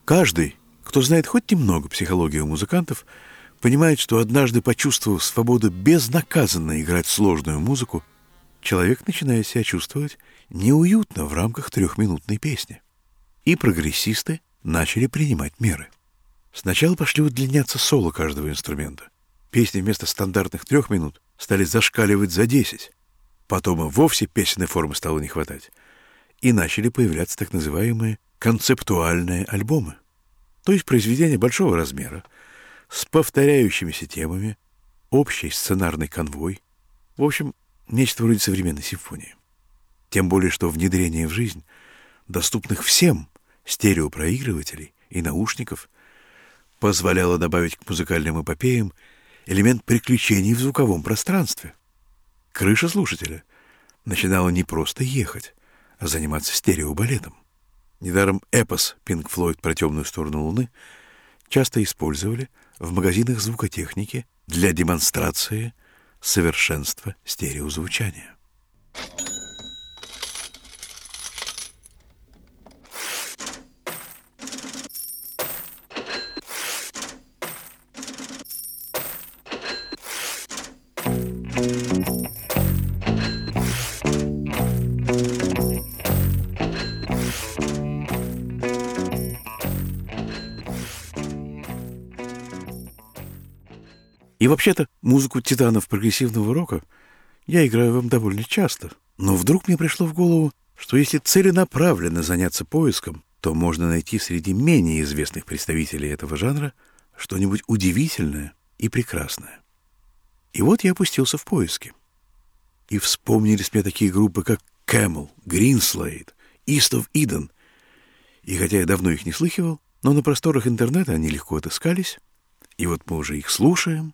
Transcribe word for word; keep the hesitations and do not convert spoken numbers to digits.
Каждый, кто знает хоть немного психологию музыкантов, понимает, что однажды, почувствовав свободу безнаказанно играть сложную музыку, человек начинает себя чувствовать неуютно в рамках трехминутной песни. И прогрессисты начали принимать меры. Сначала пошли удлиняться соло каждого инструмента. Песни вместо стандартных трех минут стали зашкаливать за десять. Потом и вовсе песенной формы стало не хватать. И начали появляться так называемые концептуальные альбомы. То есть произведения большого размера, с повторяющимися темами, общий сценарный конвой. В общем, нечто вроде современной симфонии. Тем более, что внедрение в жизнь доступных всем стереопроигрывателей и наушников позволяло добавить к музыкальным эпопеям элемент приключений в звуковом пространстве. Крыша слушателя начинала не просто ехать, а заниматься стереобалетом. Недаром эпос Pink Floyd про темную сторону Луны часто использовали в магазинах звукотехники для демонстрации совершенства стереозвучания. И вообще-то музыку титанов прогрессивного рока я играю вам довольно часто. Но вдруг мне пришло в голову, что если целенаправленно заняться поиском, то можно найти среди менее известных представителей этого жанра что-нибудь удивительное и прекрасное. И вот я опустился в поиски. И вспомнились мне такие группы, как Camel, Greenslade, East of Eden. И хотя я давно их не слыхивал, но на просторах интернета они легко отыскались, и вот мы уже их слушаем